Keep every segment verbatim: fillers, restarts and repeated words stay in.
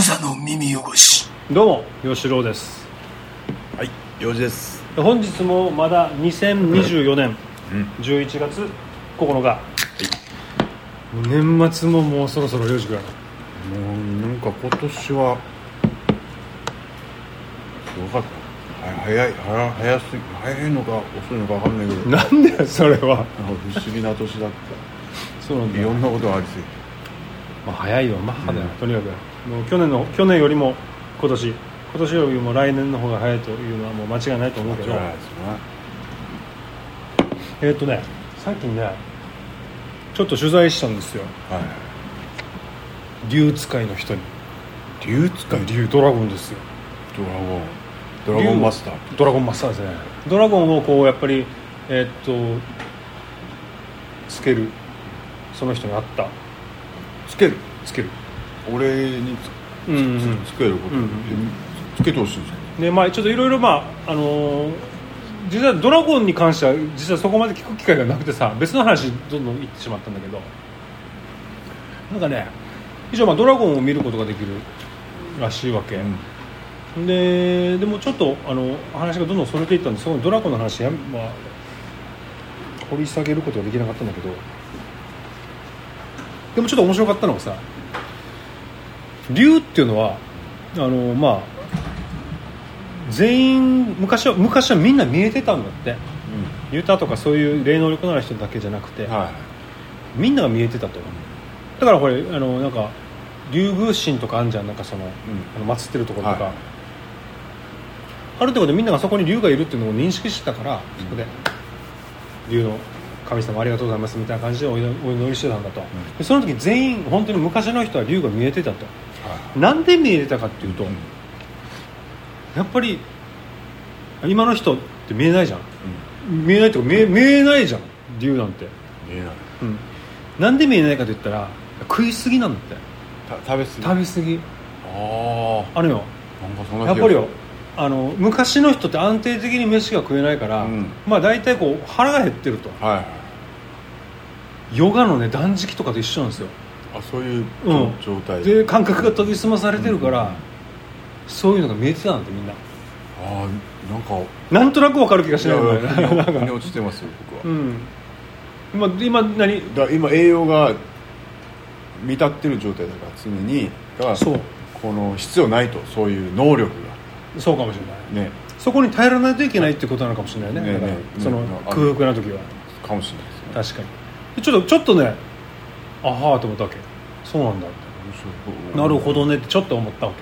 無座の耳汚し。 どうも吉郎です。 はい、ようじです。 本日もまだにせんにじゅうよねんじゅういちがつここのか、はい、年末ももうそろそろよじぐらい。 もうなんか今年はすごかった。早い早早すぎ早いのか遅いのか分かんないけど、 なんでそれは不思議な年だった。 そうなんだ。 いろんなことがありすぎて、 まあ、早いよマッハだよ、 うん、 とにかくもう去年の去年よりも今年今年よりも来年の方が早いというのはもう間違いないと思うけど、 間違いないですね。 えーっとね最近ねちょっと取材したんですよ、 はい、 竜使いの人に。 竜使い、 竜ドラゴンですよ。 ドラゴンドラゴンマスター、 ドラゴンマスターですね。ドラゴンをこうやっぱりえーっとつける、その人に合ったつけるつける俺に つ,、うんうん、つ, つけること、うんうん、つけてほしいんですか。 で、まあ、ちょっといろいろまああのー、実はドラゴンに関しては実はそこまで聞く機会がなくてさ、別の話どんどん言ってしまったんだけど、なんかね一応まあドラゴンを見ることができるらしいわけ、うん、ででもちょっとあの話がどんどんそれていったんで、そのドラゴンの話や、まあ、掘り下げることができなかったんだけど、でもちょっと面白かったのがさ、竜っていうのはあのまあ全員昔は昔はみんな見えてたんだって、うん、ユタとかそういう霊能力のある人だけじゃなくて、はい、みんなが見えてたと。だからこれあのなんか竜宮神とかあんじゃん、なんかその、うん、あの祀ってるところとか、はい、あるってことでみんながそこに竜がいるっていうのを認識してたから、そこで竜の神様ありがとうございますみたいな感じでお祈りしてたんだと、うん、でその時全員本当に昔の人は竜が見えてたと、はい、なんで見えてたかっていうと、うん、やっぱり今の人って見えないじゃん、うん、見えないっていうか見え、見えないじゃん竜なんて見えない、 うん、なんで見えないかと言ったら食いすぎなんだって。 食べ過ぎ食べ過ぎああるよ。 なんかそんなやっぱりよ、あの昔の人って安定的に飯が食えないから、うん、まあ大体こう腹が減ってると、はいはい、ヨガのね断食とかと一緒なんですよ。 あ、そういう、うん、状態で感覚が研ぎ澄まされてるから、うん、そういうのが見えてたなんてみんな。 ああ、なんかなんとなく分かる気がしないのよね。 腑に落ちてますよ僕は、うん、 今, 今何だ今栄養が満たってる状態だから常にだからそうこの必要ないと、そういう能力がそうかもしれない、ね、そこに耐えられないといけないってことなのかもしれない ね, ね, だからねその空腹な時はかもしれないですね。 確かにちょっとちょっとねあはーと思ったわけ。そうなんだって、なるほどねってちょっと思ったわけ。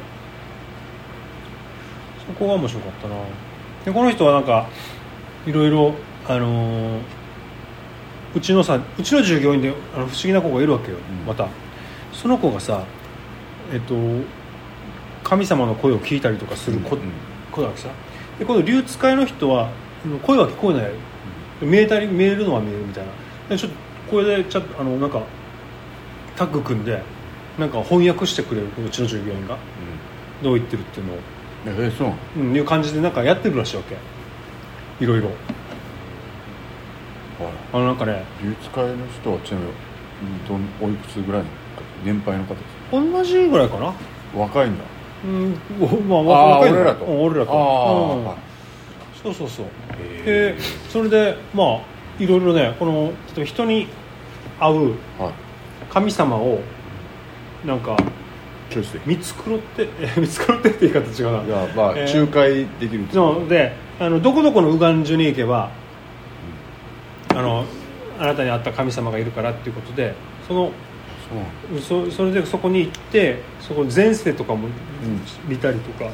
そこが面白かったな。でこの人はなんかいろいろあのー、うちのさうちの従業員であの不思議な子がいるわけよ、うん、またその子がさえっと神様の声を聞いたりとかする子、うん、子だわけさ。でこの竜使いの人は声は聞こえない、うん、見えたり見えるのは見えるみたいな。でちょっとこれでちょっとあのなんかタッグ組んでなんか翻訳してくれるうちの従業員が、うん、どう言ってるっていうのをえー、そう、 うん、いう感じでなんかやってるらしいわけ。いろいろ、はい、あのなんかね竜使いの人はちなみにどんおいくつぐらいの年配の方ですか。 同じぐらいかな。 若いんだ。 うん、まあ若いんだ。 俺らと、 うん、俺らと、あ、うん、はい、そうそうそう。でそれでまあいろいろねこの例えば人に会う神様をなんか見繕って見繕ってって言い方違うな。 いや、まあ、えー、仲介できるってそうであのどこどこの右岸樹に行けば、うん、あのあなたに会った神様がいるからっていうことでそのそう そ, それでそこに行ってそこ前世とかも見たりとか、うん、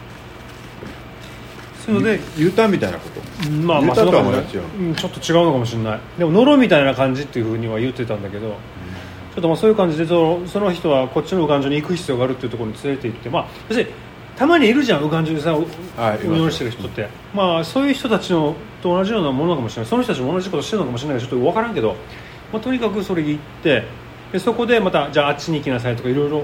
そういうのでユーターンみたいなこと、 まあまあその感じ、うん、ちょっと違うのかもしれない。でもノロみたいな感じっていうふうには言ってたんだけど、うん、ちょっとまあそういう感じでそ の, その人はこっちの右岸樹に行く必要があるっていうところに連れて行って、まあ別にたまにいるじゃん右岸樹にさお祈りしてる人って、まあそういう人たちのと同じようなものかもしれない。その人たちも同じことしてるのかもしれないけどちょっと分からんけど、まあ、とにかくそれ行ってでそこでまたじゃああっちに行きなさいとかいろいろ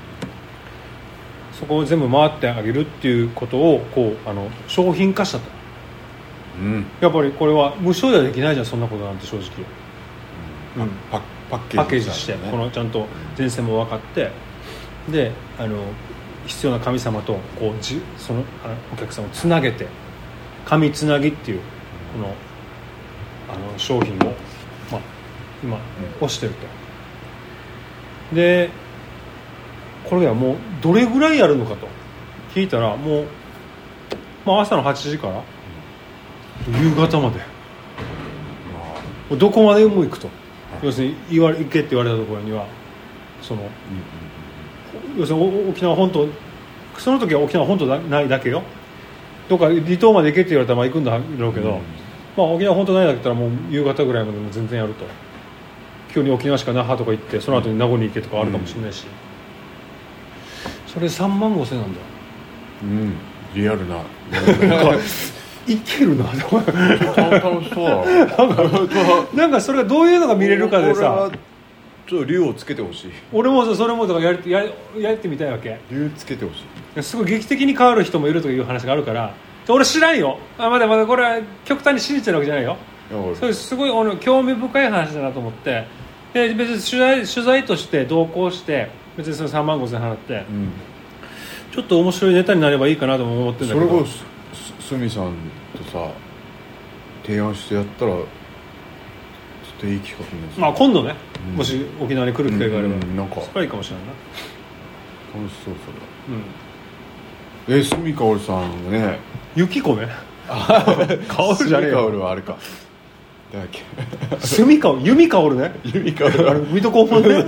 そこを全部回ってあげるっていうことをこうあの商品化したと、うん、やっぱりこれは無償ではできないじゃんそんなことなんて正直、 うん、パ, パッケージ、 パッケージして、ね、このちゃんと前線も分かってであの必要な神様とこうじそのあのお客さんをつなげて神つなぎっていうこのあの商品を、まあ、今推してると。でこれはもうどれぐらいやるのかと聞いたらもう、まあ、朝のはちじから夕方までどこまでも行くと。要するに言われ行けって言われたところにはその、うんうん、要するに沖縄本島その時は沖縄本島ないだけよ。どっか離島まで行けって言われたらまあ行くんだろうけど、うん、まあ、沖縄本島ないだったらもう夕方ぐらいまでも全然やると。今日に沖縄しか那覇とか行ってその後に名護に行けとかあるかもしれないし、うん、それさんまんごせんえんなんだよ。 うんリアルななんかいけるな楽しそうなんかそれがどういうのが見れるかでさちょっと竜をつけてほしい。 俺もそれもとかやりややってみたいわけ。 竜つけてほしい。すごい劇的に変わる人もいるという話があるから俺知らんよ。あまだまだこれは極端に信じてるわけじゃないよ。それすごい俺興味深い話だなと思ってで別に取材、取材として同行して別にそのさんまんごせんえん払って、うん、ちょっと面白いネタになればいいかなとも思ってるんだけどそれこそすみさんとさ提案してやったらちょっといい企画ですね。 まあ今度ね、うん、もし沖縄に来る機会があれば、うんうん、 なんかそれはいいかもしれないな。 楽しそうそれ、うん、えすみかおるさんがねゆきこねかおるじゃねえかおるはあれかだっけすみかおるゆみかおるねゆみかおるあれ水戸黄門ね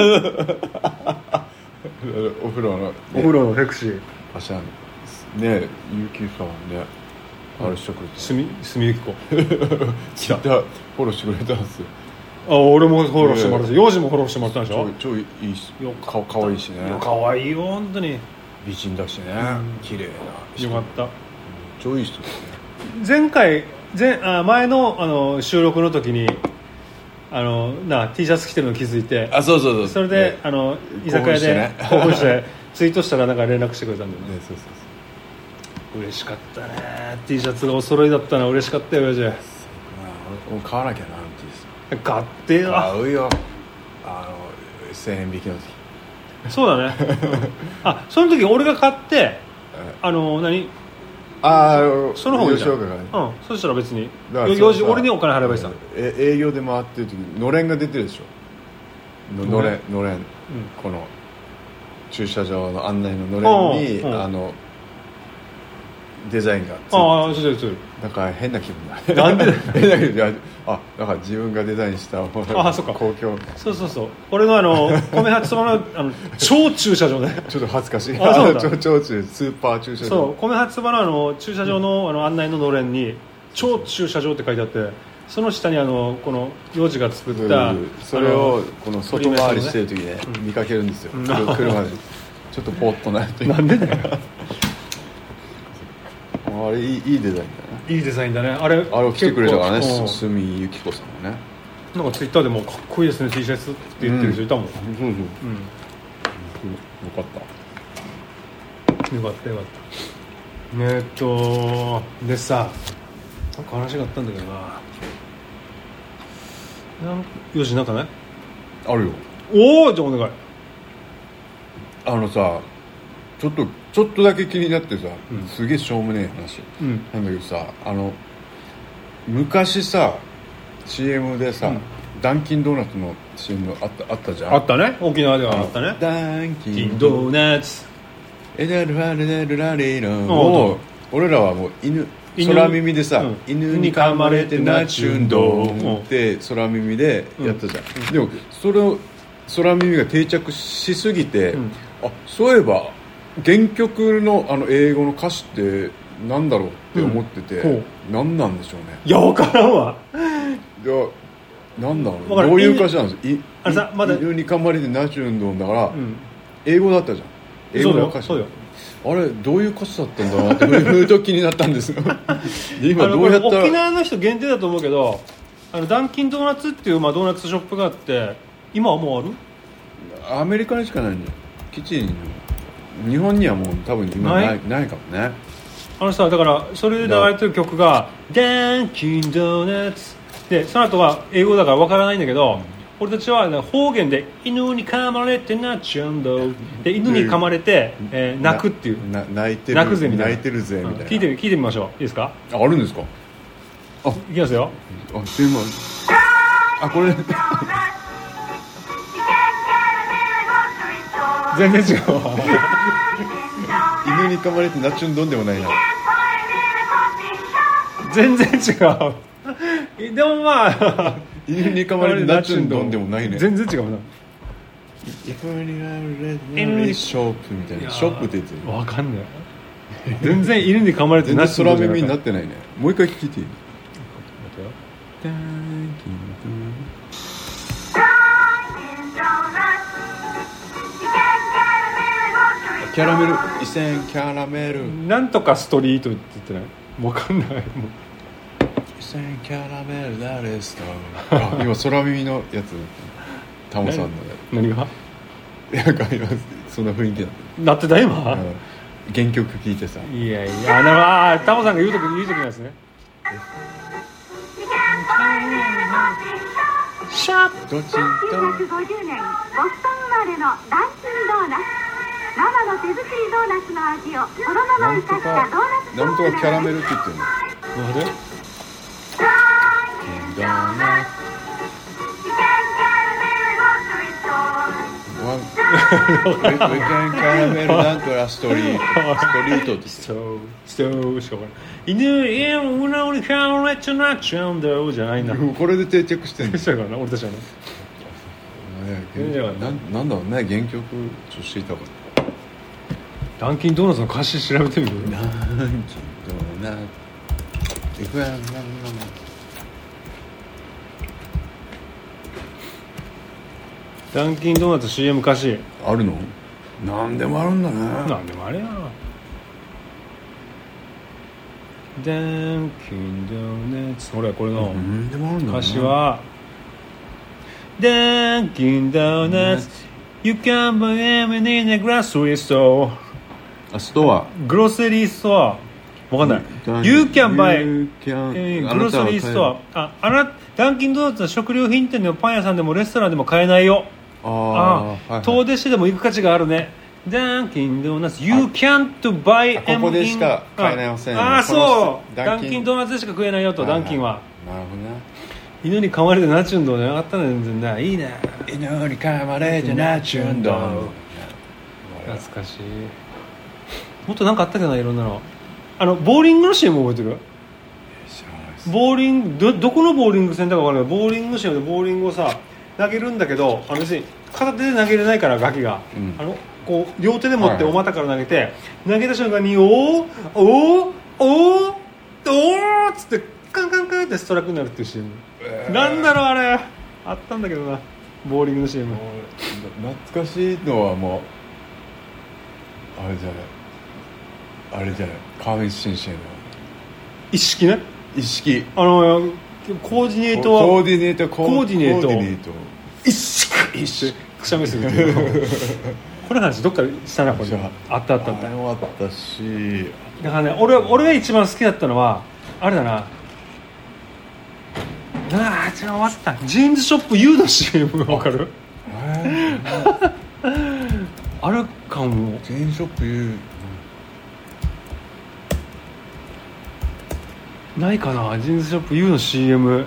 お風呂の、ね、 お風呂のセクシーあしゃんねゆきさんねあれしてくれたすみすみゆきこツイッターフォローしてくれたんですよ。 あ俺もフォローしてもらったし幼児もフォローしてもらったんでしょ。 超いいしかかわいいしね。 かわいいよ本当に美人だしね、うん、綺麗なよかった、 うん、超いい人ですね。 前回前あ前 の, あの収録の時にあのな T シャツ着てるの気づいてあそうそうそうそれで、ね、あの居酒屋で興奮して、ね、ツイートしたらなんか連絡してくれたんだよね。 ねそうそうそう嬉しかったね。 T シャツがお揃いだったの嬉しかったよ親父。 もう買わなきゃな T シャツ買ってよ。 買うよあのせんえん引きの時。 そうだね、うん、あその時俺が買ってあの何ああその方がいいじゃん、ね、うん、そしたら別に用事俺にお金払えばいいさ。 え営業で回ってる時にのれんが出てるでしょ。のれんのれん、うん、この駐車場の案内ののれんに、うん、あのデザインがついてる。 ああそうですそうです。 なんか変な気分だ。 なんで変な気分だ。あだから自分がデザインしたものあそうか公共そうそうそう俺のあの米八そばのあの超駐車場ねちょっと恥ずかしい。 あそうだ超超駐スーパー駐車場。 そう米八そばのあの駐車場のあの案内ののれんに超駐車場って書いてあってその下にあのこの幼児が作ったそれをこの外回りしてる時にね、うん、見かけるんですよ、うん、車でちょっとポッとなってなんでねあれいい、いいデザインだね。 いいデザインだね。あれあれを着てくれたからねすみゆきこさんがねなんかツイッターでもかっこいいですね T シャツって言ってる人いたもん、うん、そうそう、うん、よかったよかったよかったえー、っとでさなんか話があったんだけどななんよしなんかねあるよ。 おおじゃあお願い。 あのさちょっとちょっとだけ気になってさ、うん、すげえしょうもねえ話、うん、なんだけどさあの昔さ シーエム でさ、うん、ダンキンドーナツの シーエム あった、あったじゃん。 あったね沖縄ではあったね。 ダンキンドーナツエダルラレルラレラもう俺らはもう犬空耳でさ、うん、犬に噛まれてなちゅんどんって空耳でやったじゃん、うん、でもそれを空耳が定着しすぎて、うん、あそういえば原曲 の, あの英語の歌詞ってなんだろうって思ってて、うん、何なんでしょうね。 いや分からんわ。 いやなんだろうどういう歌詞なんですいあれさまだ犬に噛まれてなちゅんどんだから、うん、英語だったじゃん。英語の歌詞そうよあれどういう歌詞だったんだなってふと気になったんです今どうやったら沖縄の人限定だと思うけどあのダンキンドーナツっていう、まあ、ドーナツショップがあって今はもうあるアメリカにしかないんだよ基地に。日本にはもう多分今ない、ないかもね。 あのさだからそれで流れてる曲がダンキンドーナツでその後は英語だからわからないんだけど、 俺たちは方言で犬に噛まれてなっちゃうんだで犬に噛まれて、えー、泣くっていうな泣いてる泣くぜみたいな泣いてるぜみたいな、うん、 聞いて聞いてみましょういいですか。 ああるんですか。あいきますよ。 あすいません。あこれ全然違う犬に噛まれてなっちゅんどんでもないな。 全然違うでもまあ犬に噛まれてなっちゅんどんでもないね。 全然違うな。 犬にショップみたいな。ショップって言ってる。 分かんない全然犬に噛まれてなっちゅんどんじゃない。 全然空耳になってないね。もう一回聞いていい。キャラメルイセンキャラメルなんとかストリートって言ってない。分かんないもう。 イセンキャラメルダレスター。あ今空耳のやつタモさんのやつ。 何がなんか今そんな雰囲気だった。 なってた今、うん、 原曲聞いてさ。 いやいやああタモさんが言うとき言うときなんですね。シャッせんきゅうひゃくごじゅうねんボストン生まれのダンキンドーナツ。ママの手作りドーナツの味をそのまま生かしたドーナツソースで。 なんとかキャラメルって言ってるの。 なんで？ ダンキンドーナツ。ウィケンキャラメルなんとかストリートストリートってそうそうしかも犬家を裏折りかれちゃなっちゃうんだよじゃないんだ。 これで定着してんの。 したからな俺たちはね。 な, なんだろうね原曲ちょっと知りたかった。 ダンキンドーナツの歌詞調べてみる。 ダンキンドーナツダンキンドーナツ シーエム 歌詞あるの。なんでもあるんだね。 なんでもあれやな。ダンキンドーナツほらこれの歌詞はダンキンドーナツ You can buy them in a grocery store。 あストアグロセリーストアわかんない。 You can buy グロセリーストア。ああなダンキンドーナツは食料品店でもパン屋さんでもレストランでも買えないよ。ああ、はい、遠出してでも行く価値があるね。ダンキンドーナツ You can't buy them in ここでしか買えないません、ね、 ああそうダンキンドーナツでしか食えないよと、はいはい、ダンキンはなるほどね。 犬に噛まれてなちゅんどうね上がったね全然ねいいね。 犬に噛まれてなちゅんど懐かしい。もっとなんかあったけどないろんなの。あのボーリングの シーエム 覚えてる？ボーリング ど, どこのボーリングセンターか分からない。ボーリング シーエム でボーリングをさ投げるんだけどあの別に片手で投げれないからガキが、うん、あのこう両手で持ってお股から投げて、はい、投げた瞬間におーおーおーおーっつってカンカンカンってストライクになるっていう シーエム、えー、なんだろうあれあったんだけどなボーリングの シーエム。 懐かしいのはもうあれじゃないあれじゃない川口新生の一式ね。 一式あのコーディネートはコーディネートコーディネートコーディネート一式一式くしゃみするっていうこれ話どっかしたなこれあったあったあったあれもあったしだからね 俺, 俺が一番好きだったのはあれだなああ違う忘れたジーンズショップ U の シーエム 分かる？あれかもジーンズショップ U ないかな。ジーンズショップ U の シーエム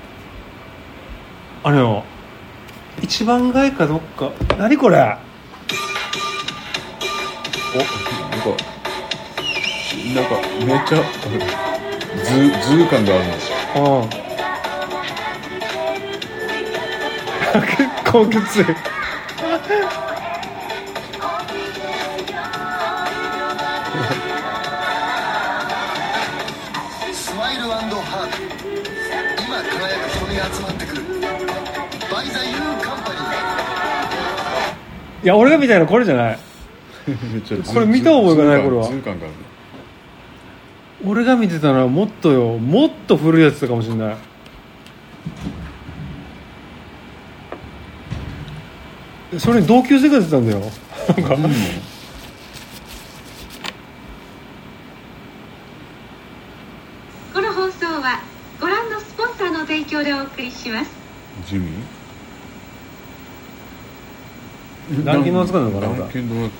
あれよ一番街かどっか何これ。 おなんかなんかめっちゃズズー感があるんですよ。 ああ結構きついスマイル&ハート今輝く人に集まってくるバイザユーカンパニー。 いや俺が見たいのこれじゃないこれ見た覚えがない。これはズー感がある。 俺が見てたのはもっとよもっと古いやつかもしれない。それに同級生が出てたんだよなんか、うん、 この放送はご覧のスポンサーの提供でお送りします。 ジミーダンキンドーナツかなのかな。 ダンキンドーナツ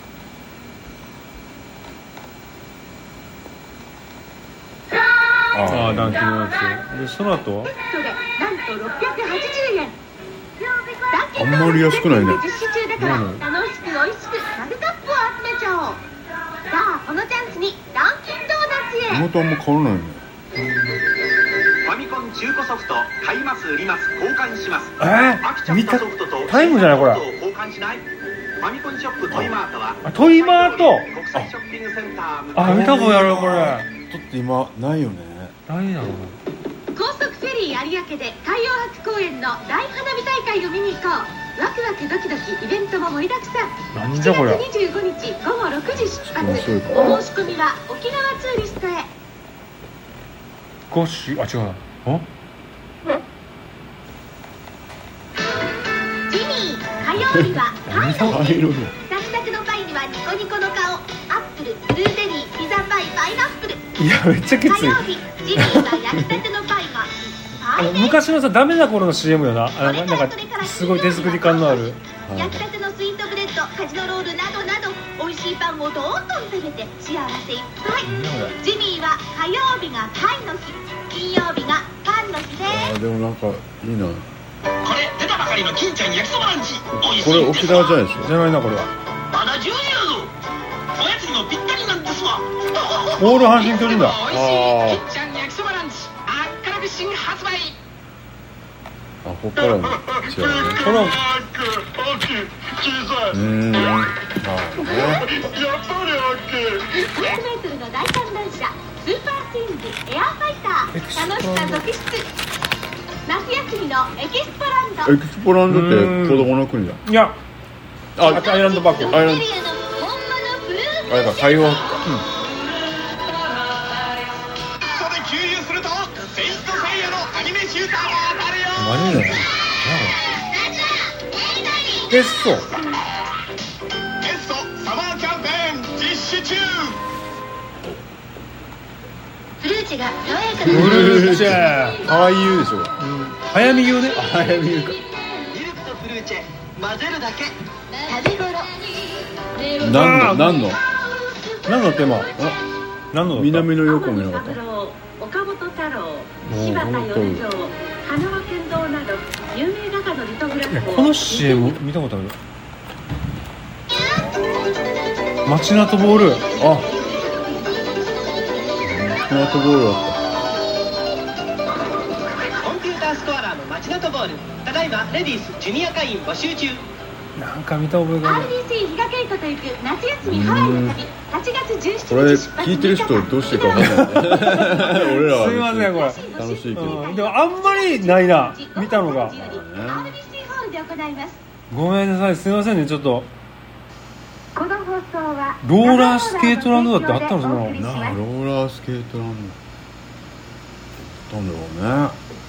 ああダンキンドーナツでその後セットでなんとろっぴゃくはちじゅうえん。ダンキンドあんまり安くないね実施中だから楽しく美味しくマグカップを集めちゃおう。さあこのチャンスにダンキンドーナツへ。 元あんま変わらないね。 ファミコン中古ソフト買います売ります交換します。 え飽きちゃったー見たソフトとタイムじゃないこれ。 交換しない。ファミコンショップトイマートはあトイマート国際ショッピングセンターあ見たことあるこれ。 ちょっと今ないよね。 何だろう。 高速フェリー有明で海洋博公園の大花火大会を見に行こう。ワクワクドキドキイベントも盛りだくさん。 なんじゃこれ。 しちがつにじゅうごにちごごろくじ出発。 面白いかお申し込みは沖縄ツーリストへ。 ゴシあ違うな。あジミー火曜日はパイの日。 灰色でサクサクのパイにはニコニコの顔。アップルブルーベリーピザパイパイナップル。 いやめっちゃきつい。 火曜日ジミーは焼きたてのパイがあのいっぱいです。 昔のさダメな頃の シーエム よな。あのなんかすごい手作り感のある。 焼きたてのスイートブレッドカジノロールなどなど美味しいパンをどんどん食べて幸せいっぱい。ジミーは火曜日がパイの日、金曜日がパンの日であーでもなんかいいな。 これ出たばかりの金ちゃん焼きそばランチ。美味しこれいんですわ。 沖縄じゃないでしょ。 じゃないなこれは。 まだじゅうにやぞ。おやつにもぴったりなんですわ。 オール阪神巨人だ。 美味しい金ちゃん焼きそばランチあっからび新発売。 あここからも違うね。 このうーんなるほどね。 ひゃくメートルの大観覧車スーパースイングエアファイター楽しさ続出。夏休みのエキスポランド。 エキスポランドって子供の国だ。 いやあアイランドパーク。 アイランドエリアの本物フルーツあれか海洋博か。 それ給油するとセイントセイヤのアニメシューターが当たるよ。 何だよ。エッソエッソサマーキャンペーン実施中。 フルーチが爽やかブなルーチェああいうでしょ。 早見言うね。 早見言うか。 ミルクとフルーチェ混ぜるだけ。 食べ頃。 何の何の何のテーマ。何のだった。 南の横もいなかった。 岡本太郎、 お柴田米蔵、花輪剣道など有名画家のリトグラフを。 いやこの シーエム 見たことある。街ナトボール。 あスマートボールだっコンピュータースコアラーのマチナトボール。ただいまレディースジュニア会員募集中。 なんか見た覚えがあアールる。 ビーシー 比嘉恵子と行く夏休みハワイの旅。はちがつじゅうしちた。これにち出発。 聞いてる人どうしてか分かんない俺らはすいませんこれ。 楽しいけど、 うん、でもあんまりないな見たのが。 アールビーシー ホールで行います。 ごめんなさいすいませんねちょっと。 この放送はローラースケートランドだってあったのそのお送りしますなあローラースケートランドなんだろうね。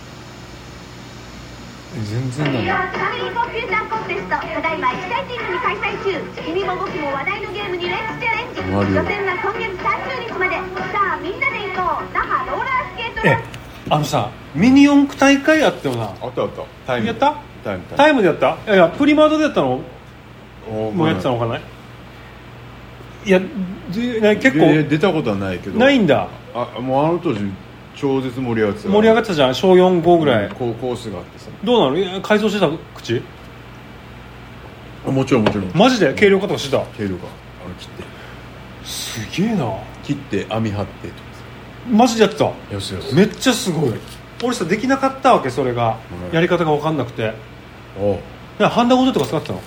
全然だな。 ファミリーコンピューターコンテストただいまエキサイティングに開催中。君も僕も話題のゲームにレッツチャレンジ。 マリオ予選は今月さんじゅうにちまで。さあみんなで行こう。那覇ローラースケートランえあのさミニ四駆大会あったよな。 あったあったタイムやったタイムタイタイムでやった。いやいやプリマードでやったのムもうやってたのかな。いやでね結で構出たことはないけどないんだ。 あもうあの当時超絶盛り上がってた盛り上がってたじゃん小よんごぐらい。 こうコースがあってさ。 どうなの。いや改造してた口。 あもちろんもちろんマジで軽量化とかしてた。 経路があの切ってすげえな。 切って網張ってとかマジでやってた。 さよしよしめっちゃすごい。俺さできなかったわけそれが、 うんやり方が分かんなくて。 おうだからハンダゴテとか使ってたの。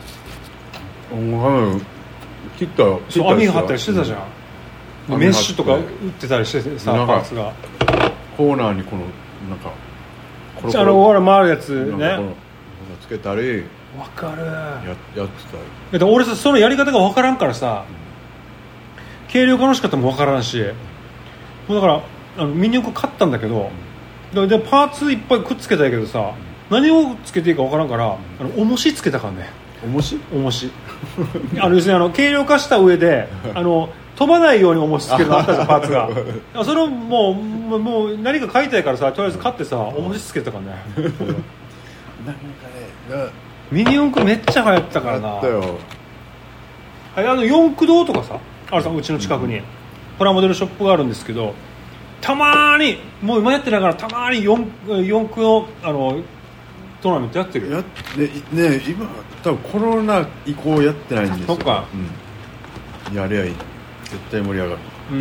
おう切ったよそう網が張ったりしてたじゃん、 うんメッシュとか打ってたりしててさなんかパーツがコーナーにこのなんかコロあのほら回るやつね。 なんかこのつけたり分かる。 ややってたり。 だって俺さそのやり方が分からんからさ、軽量化の仕方も分からんし、もうだからあのミニ四駆買ったんだけど、ででパーツいっぱいくっつけたいけどさ、何をつけていいか分からんから、あの重しつけたからね。 重し重しあの要するにあの軽量化した上であの飛ばないように重しつけるのあったじゃんパーツが。それをもうもうもう何か買いたいからさとりあえず買ってさ重しつけたからね。 なんかねミニ四駆めっちゃ流行ったからな。 やったよ。 あの四駆堂とかさあるさ、うちの近くに、うん、プラモデルショップがあるんですけど、たまにもう今やってないからたまに 四, 四駆のあのトーナメントやってるよ。 やってね、今多分コロナ以降やってないんですよ。 そっか、 うん、やればいい。絶対盛り上がる。 うん、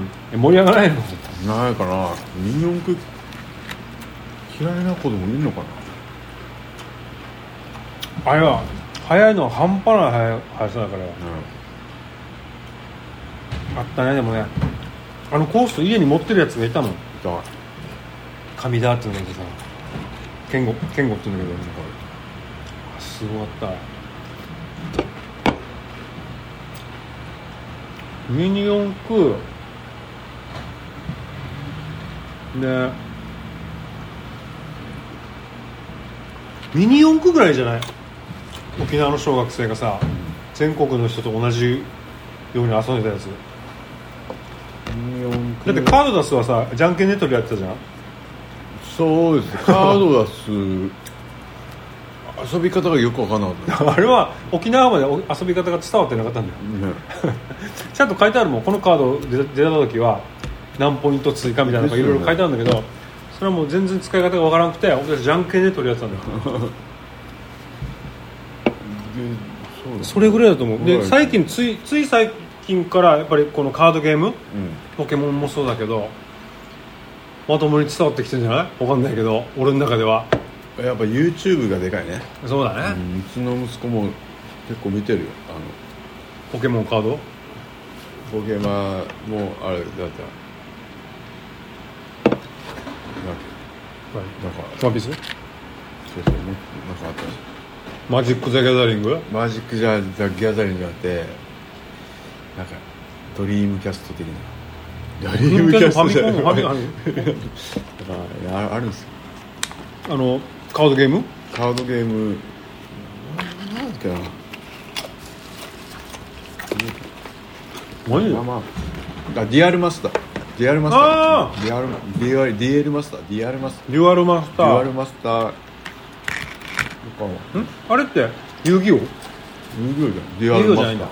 盛り上がらないのないかな。ミニ四駆嫌いな子供いるのかな。 あれは早いのは半端ない速速さだから、うん、あったね。でもね、あのコースト家に持ってるやつがいたの。いた。神田っていうのがいてさ、健吾健吾っていうんだけど、すごかった。ミニ四駆でミニ四駆ぐらいじゃない？沖縄の小学生がさ、全国の人と同じように遊んでたやつ。だってカード出すはさ、じゃんけんネットでやってたじゃん。 そうです。カード出す遊び方がよく分かんなかった。 あれは沖縄まで遊び方が伝わってなかったんだよ、ね、ちゃんと書いてあるもん。このカード出た時は何ポイント追加みたいなのがいろいろ書いてあるんだけど、それはもう全然使い方が分からなくて、僕たちじゃんけんネットでやってたんだよそれぐらいだと思う。で最近ついつい最近からやっぱりこのカードゲーム、うん、ポケモンもそうだけどまともに伝わってきてるんじゃない？分かんないけど俺の中ではやっぱ YouTube がでかいね。 そうだね、 うん、うちの息子も結構見てるよ。あのポケモンカードポケマもあれだったなんかワンピース？そうそう、なんかあったんですよ。 マジック・ザ・ギャザリング？ マジック・ザ・ギャザリングじゃなくて、なんかドリームキャスト的な。ドリームキャストじゃない。ファミコン、ファミコン。だからあるんですよ。 あのカードゲーム？ カードゲームなんだっけな。 何？ まあまあ。あ、ディアルマスター。ディアルマスター。あディアルディアルディエルマスター。ディアルマスター。 デュアルマスター。 デュアルマスター。 ん？あれって遊戯王？遊戯王じゃん。デュアルマスター。遊戯王じゃないんだ。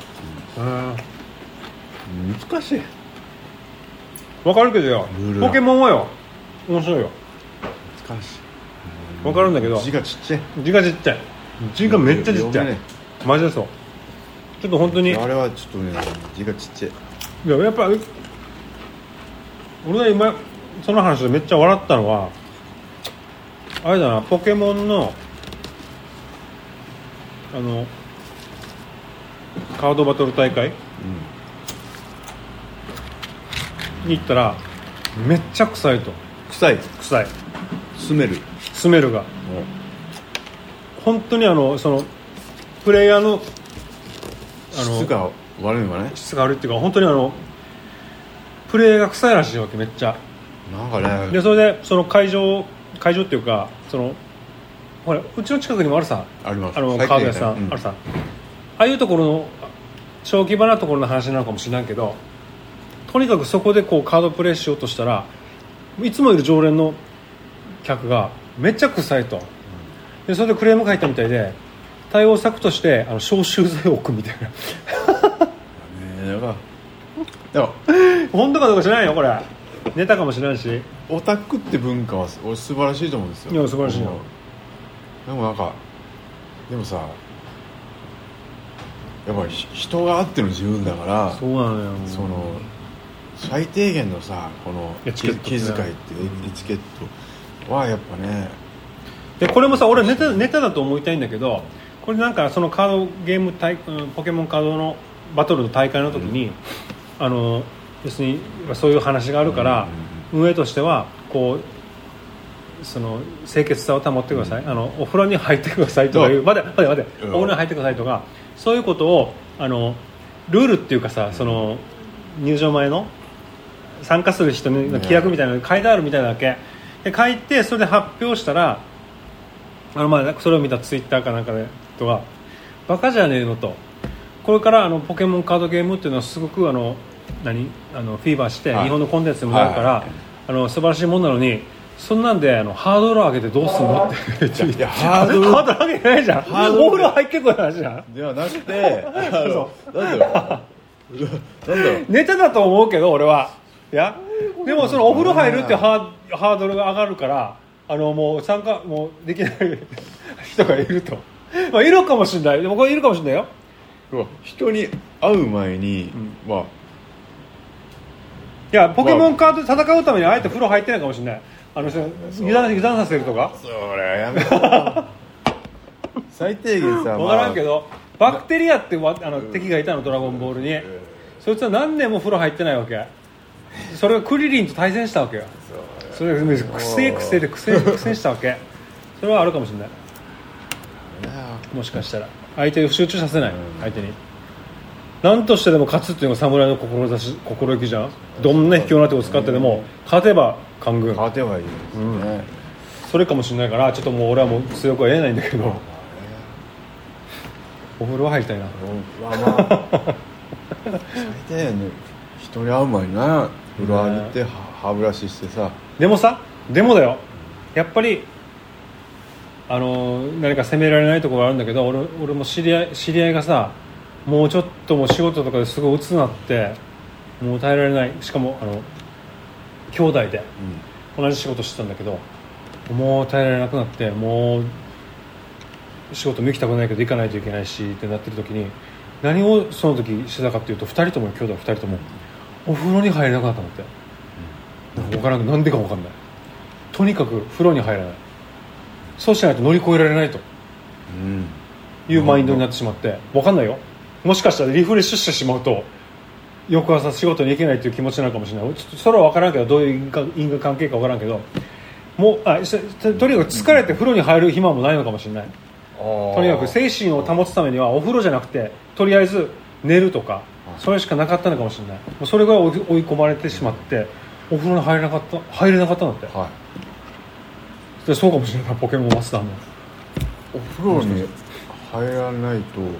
うん、 難しい。 わかるけどよ。ポケモンはよ。面白いよ。 難しい。 わかるんだけど。 字がちっちゃい。 字がちっちゃい。字がめっちゃちっちゃい。ね、マジでそう。ちょっと本当に。 あれはちょっとね、字がちっちゃい。 いややっぱ俺が今その話でめっちゃ笑ったのはあれだな、ポケモンのあのカードバトル大会、うん、に行ったらめっちゃ臭いと。 臭い臭いスメルスメルが、うん、本当にあのそのプレイヤーのあの質が悪いのかね。 質が悪いっていうか本当にあのプレイが臭いらしいわけ。めっちゃなんかね。 でそれでその会場会場っていうかそのほらうちの近くにもあるさ、 あります。 あのカード屋さん、うん、あるさ。ああいうところの小規模なところの話なのかもしれないけど、とにかくそこでこうカードプレイしようとしたらいつもいる常連の客がめっちゃ臭いと。でそれでクレーム書いたみたいで対応策としてあの消臭剤を置くみたいなねえ、だからでも本当かどうか知らないよ、これネタかもしれないし。 オタクって文化は俺素晴らしいと思うんですよ。 いや素晴らしいよ。 でもなんかでもさやっぱり人があっての自分だから、 そうなのよ。 その最低限のさこの気遣いってエチケットはやっぱね。 でこれもさ俺ネタ、ネタだと思いたいんだけど、これなんかそのカードゲーム大ポケモンカードのバトルの大会の時に、うん、あの要するにそういう話があるから、うんうんうん、運営としてはこうその清潔さを保ってください、うん、あのお風呂に入ってくださいとかいう、待て待て待て、お風呂に入ってくださいとか、そういうことをあのルールっていうかさ、その入場前の参加する人の規約みたいなのが書いてあるみたいなわけで、書いてそれで発表したら、あのまあそれを見たツイッターかなんかで人がバカじゃねえのと、これからあのポケモンカードゲームっていうのはすごくあの何あのフィーバーして日本のコンテンツにもなるから、はい、あの素晴らしいものなのに、 そんなんであのハードル上げてどうすんのっていやハードルハードル上げてないじゃん。 ハードルお風呂入ってこい話じゃん。 ではなくてあのなんだろうなんだろうネタだと思うけど俺はいやでもそのお風呂入るっていうハー、ハードルが上がるからあのもう参加もうできない人がいると、まあ、いるかもしれない。でもこれいるかもしれないよ。 人に会う前に、うん、まあいやポケモンカードで戦うためにあえて風呂入ってないかもしれない。あの人油断油断させるとかそれやめろ最低限さ分からんけど、まあ、バクテリアってあの敵がいたのドラゴンボールに、そいつは何年も風呂入ってないわけ。それがクリリンと対戦したわけよ。それが癖癖で癖苦戦したわけ。それはあるかもしれない。もしかしたら相手を集中させない、相手に何としてでも勝つっていうのが侍の志心意気じゃん。どんな卑怯な手を使ってでも勝てば官軍、 勝てばいいですね、うん、 それかもしれないからちょっともう俺はもう強くは言えないんだけど、お風呂入りたいな。 まあまあ最低限ね人に会う前にな風呂浴びて歯ブラシしてさ。 でもさでもだよやっぱりあの何か責められないところがあるんだけど、俺, 俺も知り合い知り合いがさもうちょっともう仕事とかですごい鬱になってもう耐えられない。しかもあの兄弟で同じ仕事してたんだけど、うん、もう耐えられなくなってもう仕事も行きたくないけど行かないといけないしってなってる時に何をその時してたかっていうとふたりとも兄弟ふたりともお風呂に入れなくなったのって、うん、分からんなんでか分かんない。とにかく風呂に入らない。そうしないと乗り越えられないと、うん、いうマインドになってしまって分かんないよ。もしかしたらリフレッシュしてしまうと翌朝仕事に行けないという気持ちなのかもしれない。ちょっとそれは分からんけどどういう因果、因果関係か分からんけどもうあとにかく疲れて風呂に入る暇もないのかもしれない。とにかく精神を保つためにはお風呂じゃなくてとりあえず寝るとかそれしかなかったのかもしれない。もうそれが追い込まれてしまってお風呂に入れなかった入れなかったんだって、はい、でそうかもしれない。ポケモンマスターもお風呂に入らないと、うん、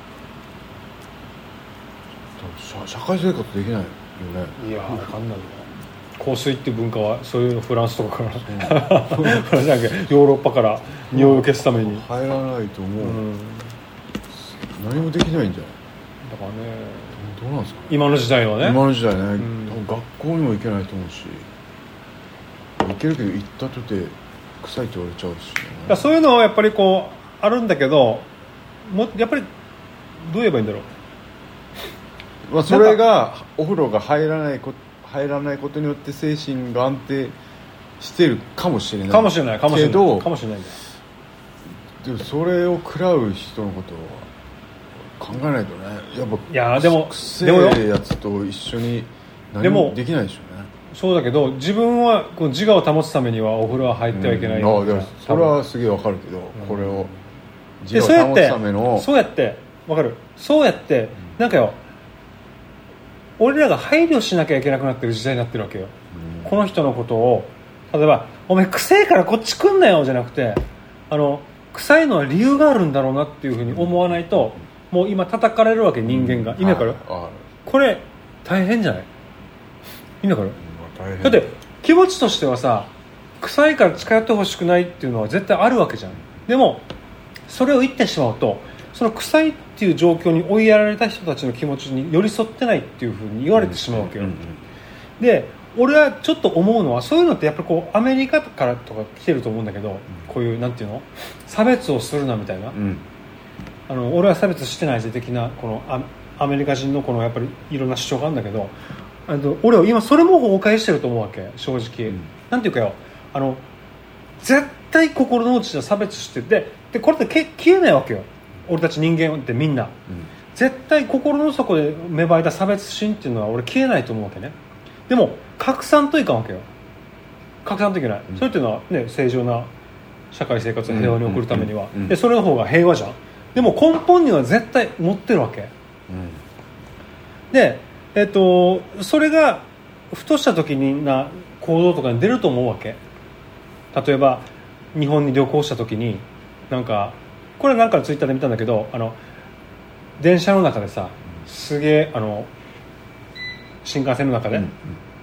社, 社会生活できないよね。 いや分かんないよ。香水って文化はそういうのフランスとかからヨーロッパから匂いを消すために入らないともう、うん、何もできないんじゃない。 だからねどうなんですか今の時代はね。 今の時代ね、うん、学校にも行けないと思うし行けるけど行ったとて臭いって言われちゃうし、 ね、そういうのはやっぱりこうあるんだけどもやっぱりどう言えばいいんだろう、 まあ、それがお風呂が入らないこと入らないことによって精神が安定してるかもしれないかもしれないかもしれないけどかもしれないんだよ。 でもそれを食らう人のことを考えないとね。やっぱいやでもくせえやつと一緒に何もできないでしょうね。 そうだけど自分はこう自我を保つためにはお風呂は入ってはいけない、うん、 あでもそれはすげえわかるけど、うん、これを自我を保つためのそうやってわかるそうやって、うん、なんかよ俺らが配慮しなきゃいけなくなってる時代になってるわけよ、うん、この人のことを例えばお前臭いからこっち来んなよじゃなくてあの臭いのは理由があるんだろうなっていうふうに思わないと、うん、もう今叩かれるわけ人間が、うん、意味わかる、はい、これ大変じゃない意味わかる、うん、だって気持ちとしてはさ臭いから近寄ってほしくないっていうのは絶対あるわけじゃん。でもそれを言ってしまうとその臭いっていう状況に追いやられた人たちの気持ちに寄り添ってないっていう風に言われてしまうわけよ、うんうんうん、で俺はちょっと思うのはそういうのってやっぱりこうアメリカからとか来てると思うんだけど、うん、こういうなんていうの差別をするなみたいな、うん、あの俺は差別してないぜ的なこの ア, アメリカ人のこのやっぱりいろんな主張があるんだけどあの俺は今それも崩壊してると思うわけ正直、うん、なんていうかよあの絶対心の内で差別しててでこれって消えないわけよ。俺たち人間ってみんな、うん、絶対心の底で芽生えた差別心っていうのは俺消えないと思うわけね。でも拡散といかんわけよ。拡散といけない、うん、それっていうのは、ね、正常な社会生活を平和に送るためには、うんうんうん、でそれの方が平和じゃん。でも根本には絶対持ってるわけ、うん、で、えっと、それがふとした時にな行動とかに出ると思うわけ。例えば日本に旅行した時になんかこれなんかツイッターで見たんだけどあの電車の中でさすげえあの新幹線の中で、うんうん、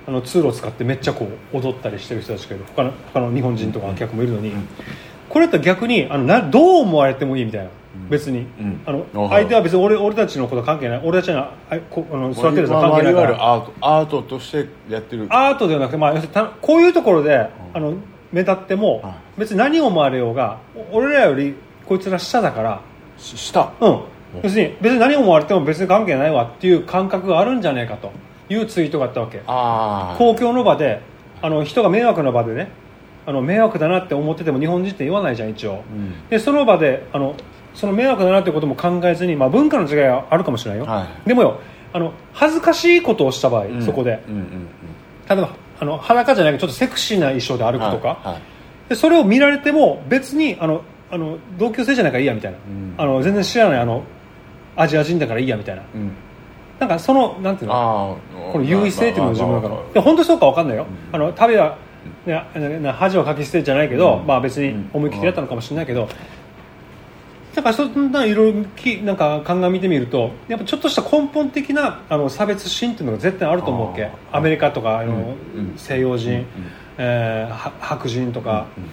あの通路を使ってめっちゃこう踊ったりしてる人たちがいる、他の他の日本人とか客もいるのに、うん、これって逆にあのなどう思われてもいいみたいな、うん、別に、うん、あの相手は別に 俺, 俺たちのこと関係ない、俺たちのあこあの育てる人は関係ないから、 アート、アートとしてやってる、 アートではなくて、まあ、こういうところで、うん、あの目立っても別に何を思われようが俺らよりこいつら下だから下、 うん、要するに別に何を思われても別に関係ないわっていう感覚があるんじゃないかというツイートがあったわけ。 あ公共の場であの人が迷惑な場でね、あの迷惑だなって思ってても日本人って言わないじゃん一応、うん、でその場であのその迷惑だなってことも考えずに、まあ、文化の違いはあるかもしれないよ、はい、でもよあの恥ずかしいことをした場合、うん、そこで、うんうんうん、例えばあの裸じゃないけどちょっとセクシーな衣装で歩くとか、はいはい、でそれを見られても別にあのあの同級生じゃないからいいやみたいな、うん、あの全然知らないあのアジア人だからいいやみたいな、うん、なんかそのなんていうのこの優位性っていうのが自分だから、で本当にそうか分かんないよ、うん、あの旅は、ね、恥をかき捨てじゃないけど、うん、まあ別に思い切りやったのかもしれないけど、だからそんないろいろなんか鑑みてみるとやっぱちょっとした根本的なあの差別心っていうのが絶対あると思うわけ。アメリカとかあの、うん、西洋人、うんえー、白人とか、うん、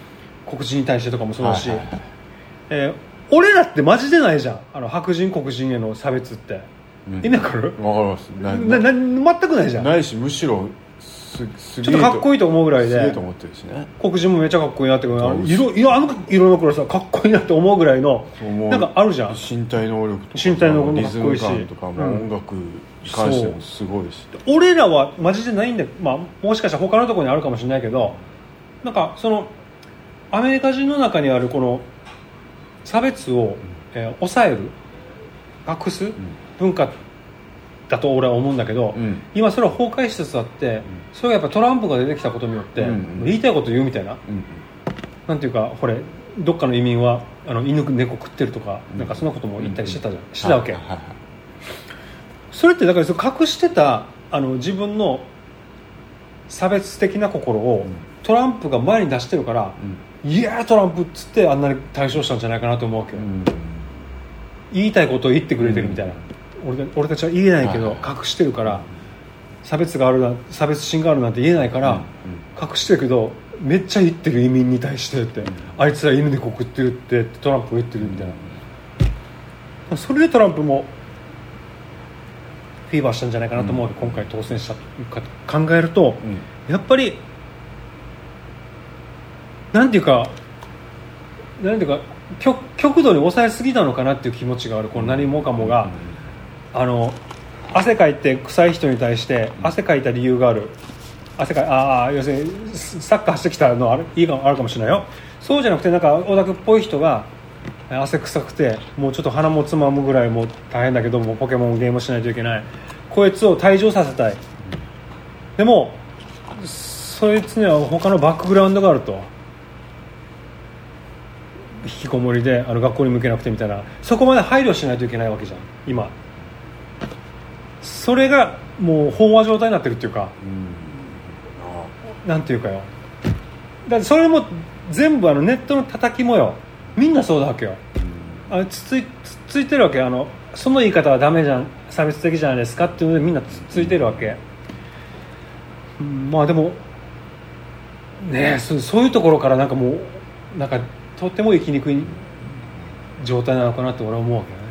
黒人に対してとかもそうだし、はいはいはいえー、俺らってマジでないじゃん、あの白人黒人への差別って、うん、意味わかる？ わかります。ななな全くないじゃん。 ないしむしろすすちょっとかっこいいと思うぐらいで、 すげえと思ってるしね、 黒人もめっちゃかっこいいなって色色あの色の黒さかっこいいなって思うぐらいのなんかあるじゃん。 身体能力とか身体能力もかっこいいし、 リズム感とかも音楽に関してもすごいし、 うん、俺らはマジでないんで、まあ、もしかしたら他のところにあるかもしれないけど、なんかそのアメリカ人の中にあるこの差別を、えー、抑える隠す文化だと俺は思うんだけど、うん、今それは崩壊しつつあって、うん、それがやっぱトランプが出てきたことによって、うんうん、言いたいこと言うみたいな、うんうん、なんていうかこれどっかの移民はあの犬猫食ってるとか、うん、なんかそんなことも言ったりしてたじゃん、うんうん、してたわけ、はいはいはい、それってだからその隠してたあの自分の差別的な心を、うん、トランプが前に出してるから、うん、いやートランプっつってあんなに対象したんじゃないかなと思うわけ、うん、言いたいことを言ってくれてるみたいな、うん俺, 俺たちは言えないけど隠してるから差別があるな差別心があるなんて言えないから隠してるけどめっちゃ言ってる移民に対してってあいつら犬でこ食ってるってトランプが言ってるみたいな、それでトランプもフィーバーしたんじゃないかなと思うけど今回当選したか考えるとやっぱりなんていうかなんていうか 極, 極度に抑えすぎたのかなっていう気持ちがある。この何もかもがあの汗かいて臭い人に対して汗かいた理由がある、汗かいああ要するにサッカーしてきたのあるいいかあるかもしれないよ。そうじゃなくてなんかオタクっぽい人が汗臭くてもうちょっと鼻もつまむぐらいもう大変だけどもポケモンゲームしないといけない、こいつを退場させたい。でもそいつには他のバックグラウンドがあると、引きこもりであの学校に向けなくてみたいな、そこまで配慮しないといけないわけじゃん今。それがもう飽和状態になってるっていうか、うん、なんていうかよ、だってそれも全部あのネットの叩きもよみんなそうだわけよ、うん、あつついつついてるわけ。あのその言い方はダメじゃん差別的じゃないですかっていうのでみんなつついてるわけ、うん、まあでもねえ そ, そういうところからなんかもうなんかとっても生きにくい状態なのかなって俺は思うわけね。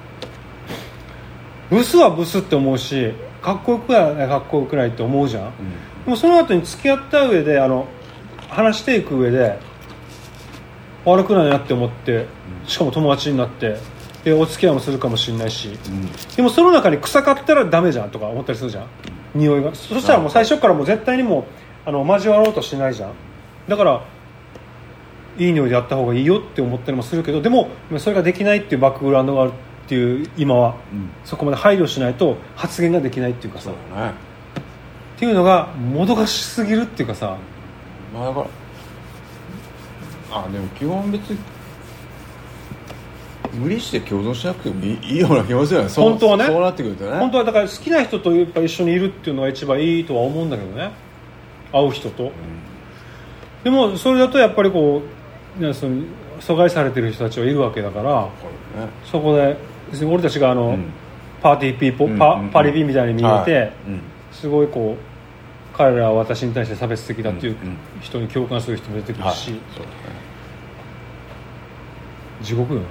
ブスはブスって思うしかっこよくないかっこよくないって思うじゃん、うん、でもその後に付き合った上であの話していく上で悪くないなって思ってしかも友達になってでお付き合いもするかもしれないし、うん、でもその中に臭かったらダメじゃんとか思ったりするじゃん、うん、匂いが。そしたらもう最初からもう絶対にもうあの交わろうとしてないじゃん。だからいい匂いでやった方がいいよって思ったりもするけど、でもそれができないっていうバックグラウンドがあるっていう今は、うん、そこまで配慮しないと発言ができないっていうかさ、そうだね、っていうのがもどかしすぎるっていうかさ、 まあ、だからあでも基本別に無理して共存しなくてもい い, いいような気もするよね。 本当はね。 そうなってくるとね。 本当はだから好きな人とやっぱ一緒にいるっていうのが一番いいとは思うんだけどね。会う人と、うん、でもそれだとやっぱりこう、ね、その阻害されてる人たちはいるわけだから、ね、そこで俺たちがあの、うん、パーティーピーポー、うん、パ, パリピみたいに見えて、はい、うん、すごいこう彼らは私に対して差別的だっていう人に共感する人も出てくるし、うんうん、そうね、地獄よ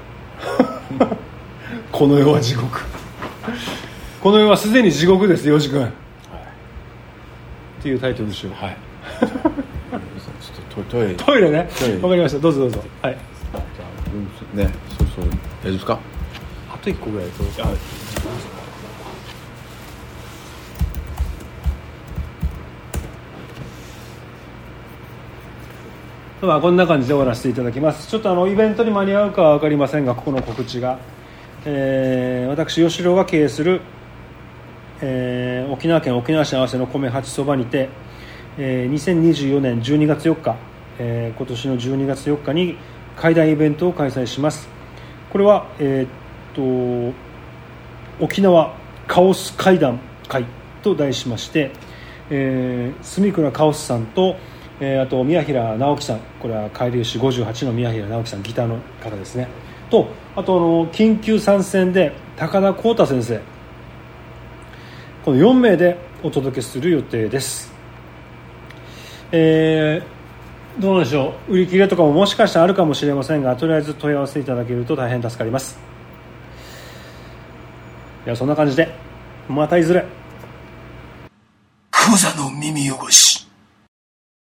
この世は地獄この世はすでに地獄ですよじ君、はい、っていうタイトルですよ。はいちょっとトイレトイレね、わかりました、どうぞどうぞ。はい、 ね、そうそう、大丈夫ですか。 あといっこぐらいと、あ、まあこんな感じで終わらせていただきます。ちょっとあのイベントに間に合うかは分かりませんが、ここの告知が、えー、私吉郎が経営する、えー、沖縄県沖縄市合わせの米八そばにて、えー、にせんにじゅうよねんじゅうにがつよっか、えー、今年のじゅうにがつよっかに会談イベントを開催します。これは、えー、っと沖縄カオス会談会と題しまして、えー、住倉カオスさんと、えー、あと宮平直樹さん、これは海流士ごじゅうはちの宮平直樹さん、ギターの方ですね、とあとあの緊急参戦で高田光太先生、このよんめいでお届けする予定です。えー、どうなんでしょう、売り切れとかももしかしたらあるかもしれませんが、とりあえず問い合わせいただけると大変助かります。ではそんな感じでまたいずれ。 クザの耳汚し。